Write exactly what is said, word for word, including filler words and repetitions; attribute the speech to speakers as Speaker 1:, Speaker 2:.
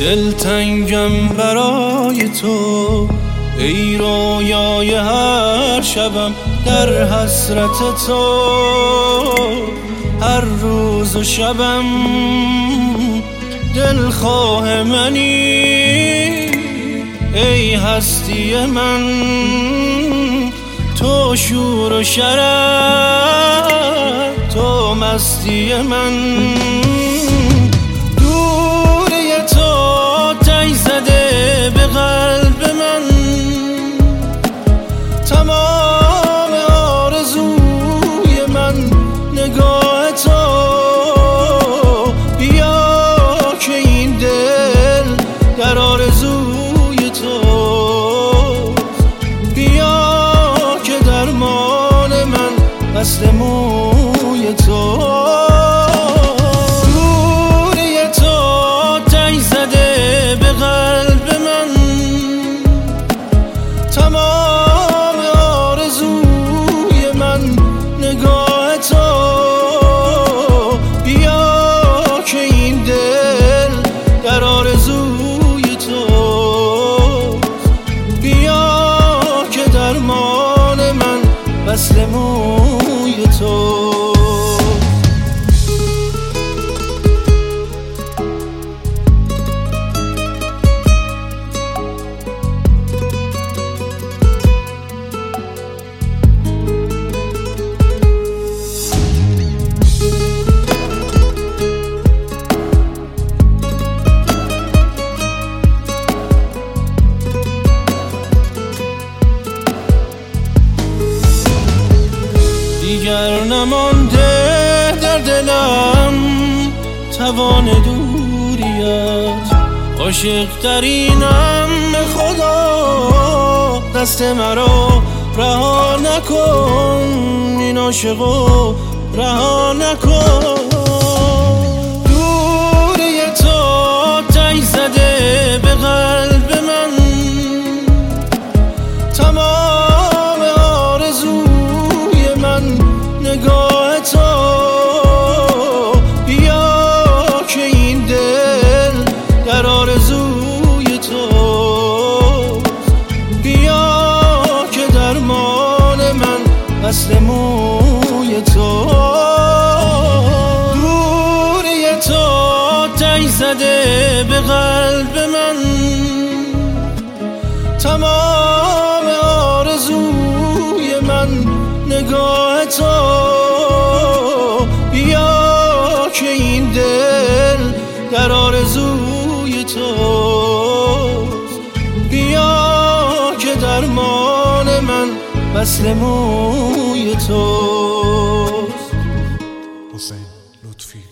Speaker 1: دلتنگم برای تو، ای رویای هر شبم در حسرت تو. هر روز و شبم دلخواه منی، ای هستی من تو شور و شرر، تو مستی من. دوری تو تی زده به قلب من، تمام آرزوی من نگاه تو. بیا که این دل در آرزوی تو، بیا که درمان من وصل موی تو. دوری تو تی زده به قلب من، تمام آرزوی من نگاه تو. بیا که این دل در آرزوی تو، بیا که درمان من وصل موی تو. دیگر نمانده در دلم توان دوریت، عاشق ترینم به خدا، دست مرا رها نکن، این عاشقو رها نکن. دوری تو تی زده به قلب من، تمام آرزوی من نگاه تو. بیا که این دل در آرزوی تو، بیا که درمان من وصل موی تو. دوری تو تی زده به قلب من، تمام آرزوی من نگاه تو. بیا که این دل در آرزوی تو، بیا که درمان من وصل موی تو.
Speaker 2: حسین لطفی